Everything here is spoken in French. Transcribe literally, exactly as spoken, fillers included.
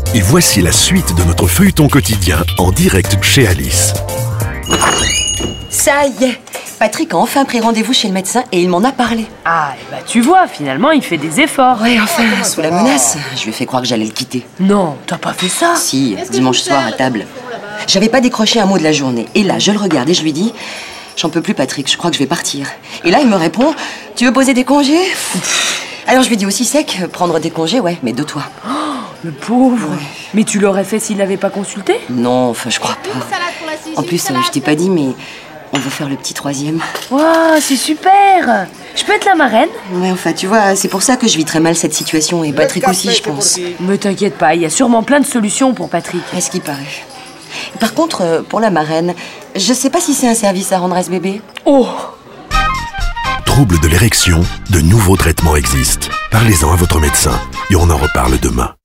Et voici la suite de notre feuilleton quotidien en direct chez Alice. Ça y est, Patrick a enfin pris rendez-vous chez le médecin et il m'en a parlé. Ah, et bah tu vois, finalement, il fait des efforts. Ouais, enfin, sous la menace, je lui ai fait croire que j'allais le quitter. Non, t'as pas fait ça? Si, dimanche soir à table. J'avais pas décroché un mot de la journée. Et là, je le regarde et je lui dis... J'en peux plus, Patrick, je crois que je vais partir. Et là, il me répond, tu veux poser des congés? Alors je lui dis aussi sec, prendre des congés, ouais, mais de toi. Oh, le pauvre. Ouais. Mais tu l'aurais fait s'il l'avait pas consulté? Non, enfin, je crois pas. En plus, euh, je t'ai pas dit, mais on veut faire le petit troisième. Waouh, c'est super. Je peux être la marraine? Ouais, enfin, tu vois, c'est pour ça que je vis très mal cette situation. Et Patrick aussi, je pense. Me t'inquiète pas, il y a sûrement plein de solutions pour Patrick. À ce qui paraît. Par contre, euh, pour la marraine, je sais pas si c'est un service à rendre à ce bébé. Oh! Troubles de l'érection, de nouveaux traitements existent. Parlez-en à votre médecin et on en reparle demain.